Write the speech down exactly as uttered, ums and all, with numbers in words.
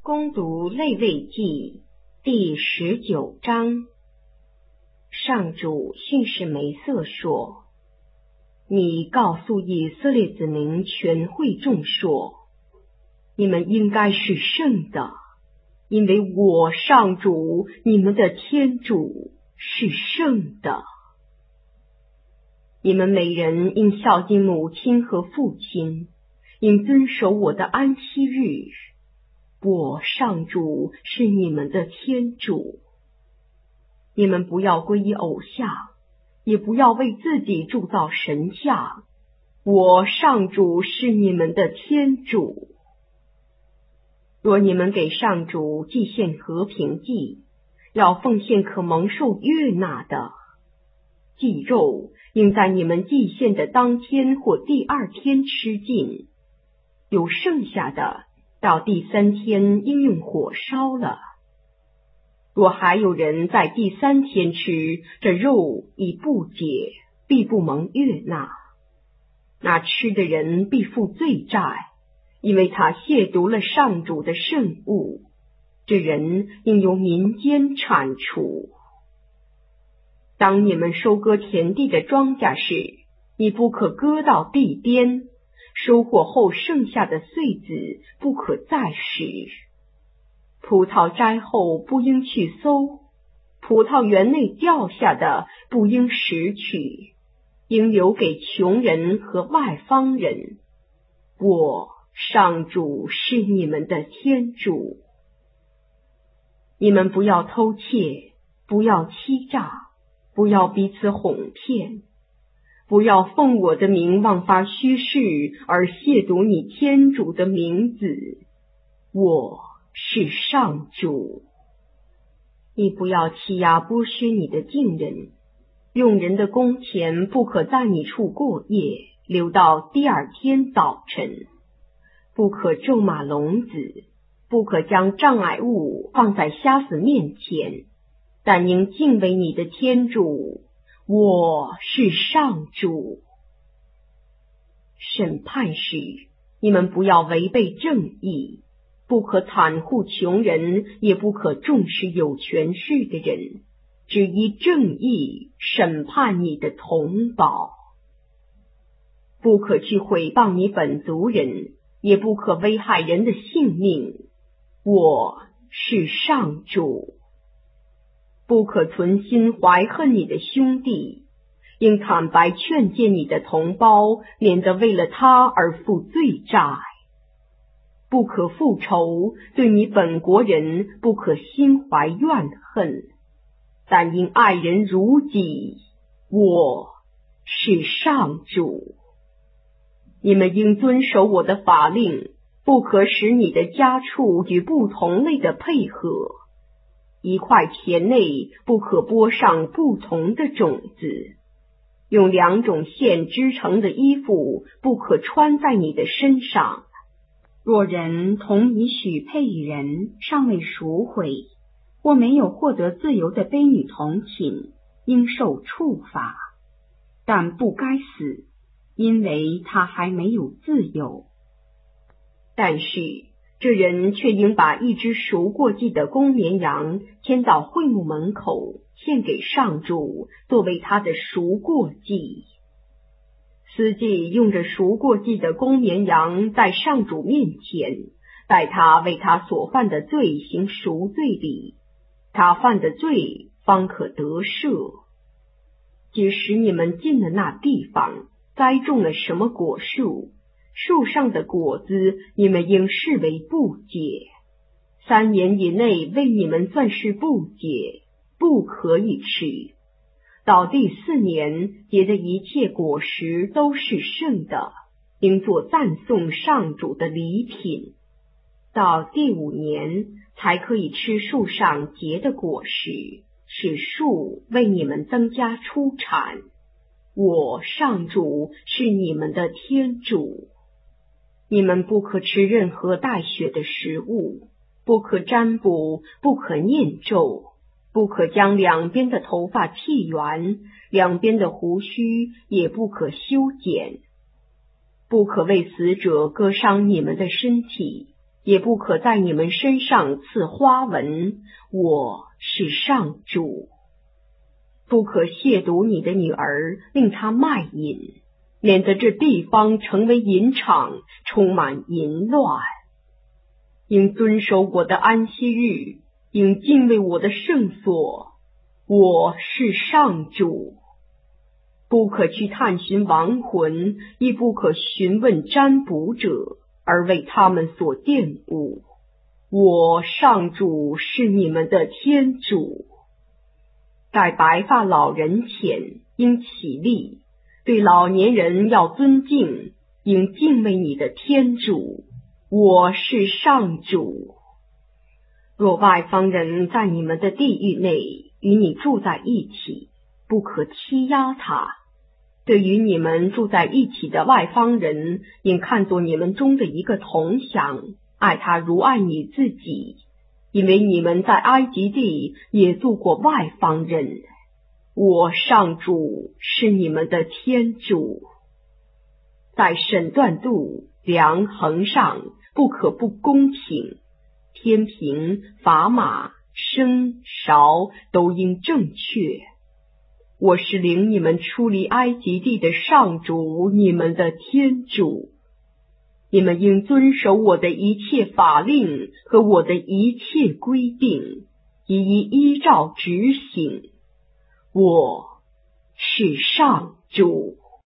恭读利未记第十九章。上主训示梅瑟说：你告诉以色列子民全会众说，你们应该是圣的，因为我上主你们的天主是圣的。你们每人应孝敬母亲和父亲，应遵守我的安息日。我上主是你们的天主。你们不要皈依偶像，也不要为自己铸造神像。我上主是你们的天主。若你们给上主祭献和平祭，要奉献可蒙受悦纳的祭肉，应在你们祭献的当天或第二天吃尽，有剩下的到第三天应用火烧了。若还有人在第三天吃，这肉已不洁，必不蒙悦纳，那吃的人必负罪债，因为他亵渎了上主的圣物，这人应由民间铲除。当你们收割田地的庄稼时，你不可割到地边，收获后剩下的穗子不可再食。葡萄摘后不应去搜，葡萄园内掉下的不应拾取，应留给穷人和外邦人。我上主是你们的天主。你们不要偷窃，不要欺诈，不要彼此哄骗，不要奉我的名妄发虚誓而亵渎你天主的名字。我是上主。你不要欺压剥削你的近人，用人的工钱不可在你处过夜，留到第二天早晨。不可咒骂聋子，不可将障碍物放在瞎子面前，但应敬畏你的天主。我是上主。审判时，你们不要违背正义，不可袒护穷人，也不可重视有权势的人，只依正义审判你的同胞。不可去毁谤你本族人，也不可危害人的性命。我是上主。不可存心怀恨你的兄弟，应坦白劝诫你的同胞，免得为了他而负罪债。不可复仇，对你本国人不可心怀怨恨，但应爱人如己。我是上主。你们应遵守我的法令，不可使你的家畜与不同类的配合。一块田内不可播上不同的种子，用两种线织成的衣服不可穿在你的身上。若人同已许配与人，尚未赎回，或没有获得自由的卑女同寝，应受处罚，但不该死，因为他还没有自由。但是这人却应把一只赎过祭的公绵羊牵到会幕门口，献给上主，作为他的赎过祭。司祭用着赎过祭的公绵羊在上主面前，待他为他所犯的罪行赎罪礼，他犯的罪方可得赦。即使你们进了那地方，栽种了什么果树，树上的果子你们应视为不洁，三年以内为你们算是不洁，不可以吃。到第四年结的一切果实都是圣的，应做赞颂上主的礼品。到第五年才可以吃树上结的果实，使树为你们增加出产。我上主是你们的天主。你们不可吃任何带血的食物，不可占卜，不可念咒，不可将两边的头发剃圆，两边的胡须也不可修剪，不可为死者割伤你们的身体， 也不可在你们身上刺花纹，我是上主。不可亵渎你的女儿，令她卖淫，免得这地方成为淫场，充满淫乱。应遵守我的安息日，应敬畏我的圣所，我是上主。不可去探寻亡魂，亦不可询问占卜者，而为他们所玷污。我上主是你们的天主。在白发老人前应起立，对老年人要尊敬，应敬畏你的天主。我是上主。若外方人在你们的地域内与你住在一起，不可欺压他。对于你们住在一起的外方人，应看作你们中的一个同乡，爱他如爱你自己，因为你们在埃及地也做过外方人。我上主是你们的天主。在审断度、量衡上不可不公平，天平、砝码、升、勺都应正确。我是领你们出离埃及地的上主，你们的天主。你们应遵守我的一切法令和我的一切规定，一一依照执行。我是上主。